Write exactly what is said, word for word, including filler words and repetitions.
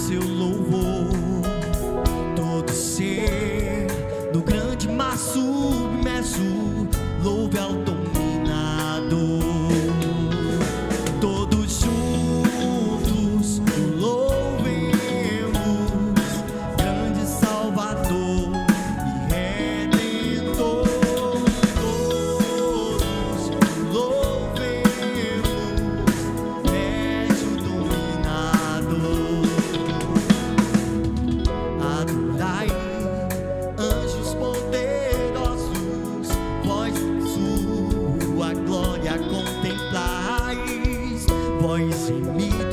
seu louvor. Todo ser no grande mar submerso, louve ao dominador. Todos juntos o louvemos, grande Salvador e Redentor. Todos o louvemos, és o dominador. Adorai, anjos poderosos, vós sua glória contemplais, vós imitai